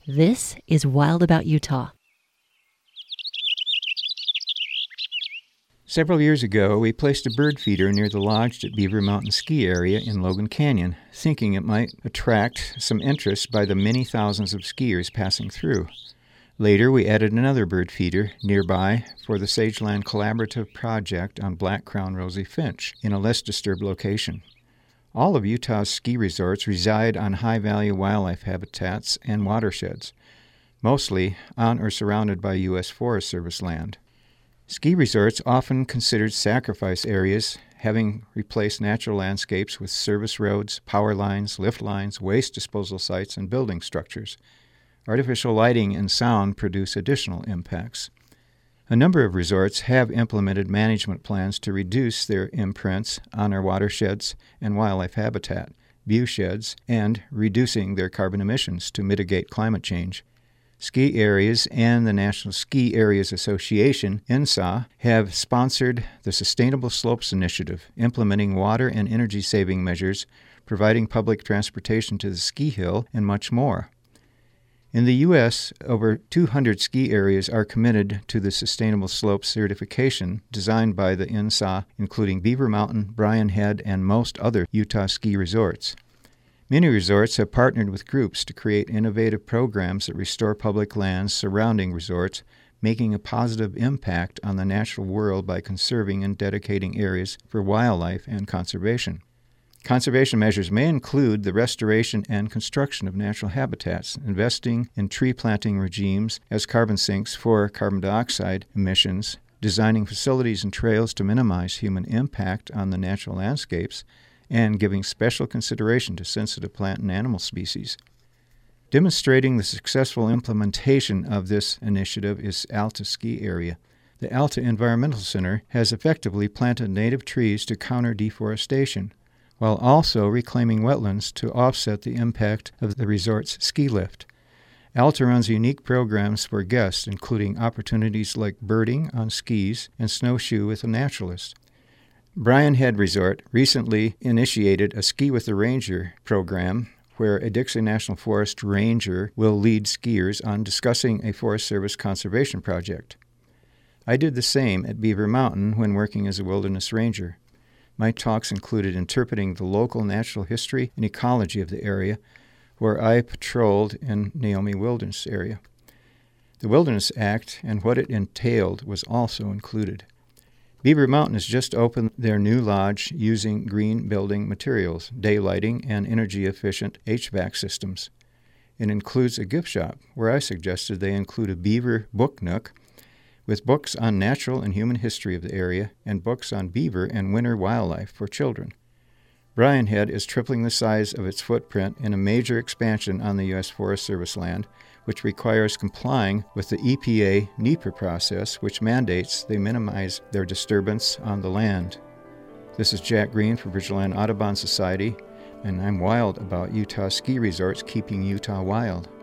This is Wild About Utah. Several years ago, we placed a bird feeder near the lodged at Beaver Mountain Ski Area in Logan Canyon, thinking it might attract some interest by the many thousands of skiers passing through. Later, we added another bird feeder nearby for the Sageland Collaborative Project on Black Crown Rosy Finch in a less disturbed location. All of Utah's ski resorts reside on high-value wildlife habitats and watersheds, mostly on or surrounded by U.S. Forest Service land. Ski resorts often considered sacrifice areas, having replaced natural landscapes with service roads, power lines, lift lines, waste disposal sites, and building structures. Artificial lighting and sound produce additional impacts. A number of resorts have implemented management plans to reduce their imprints on our watersheds and wildlife habitat, viewsheds, and reducing their carbon emissions to mitigate climate change. Ski Areas and the National Ski Areas Association, NSA, have sponsored the Sustainable Slopes Initiative, implementing water and energy-saving measures, providing public transportation to the ski hill, and much more. In the U.S., over 200 ski areas are committed to the Sustainable Slopes certification designed by the NSA, including Beaver Mountain, Brian Head, and most other Utah ski resorts. Many resorts have partnered with groups to create innovative programs that restore public lands surrounding resorts, making a positive impact on the natural world by conserving and dedicating areas for wildlife and conservation. Conservation measures may include the restoration and construction of natural habitats, investing in tree planting regimes as carbon sinks for carbon dioxide emissions, designing facilities and trails to minimize human impact on the natural landscapes, and giving special consideration to sensitive plant and animal species. Demonstrating the successful implementation of this initiative is Alta Ski Area. The Alta Environmental Center has effectively planted native trees to counter deforestation, while also reclaiming wetlands to offset the impact of the resort's ski lift. Alta runs unique programs for guests, including opportunities like birding on skis and snowshoe with a naturalist. Brian Head Resort recently initiated a Ski with a Ranger program where a Dixie National Forest ranger will lead skiers on discussing a Forest Service conservation project. I did the same at Beaver Mountain when working as a wilderness ranger. My talks included interpreting the local natural history and ecology of the area, where I patrolled in Naomi Wilderness Area. The Wilderness Act and what it entailed was also included. Beaver Mountain has just opened their new lodge using green building materials, daylighting, and energy-efficient HVAC systems. It includes a gift shop, where I suggested they include a beaver book nook, with books on natural and human history of the area and books on beaver and winter wildlife for children. Brian Head is tripling the size of its footprint in a major expansion on the U.S. Forest Service land, which requires complying with the EPA NEPA process, which mandates they minimize their disturbance on the land. This is Jack Green for Bridgerland Audubon Society, and I'm wild about Utah ski resorts keeping Utah wild.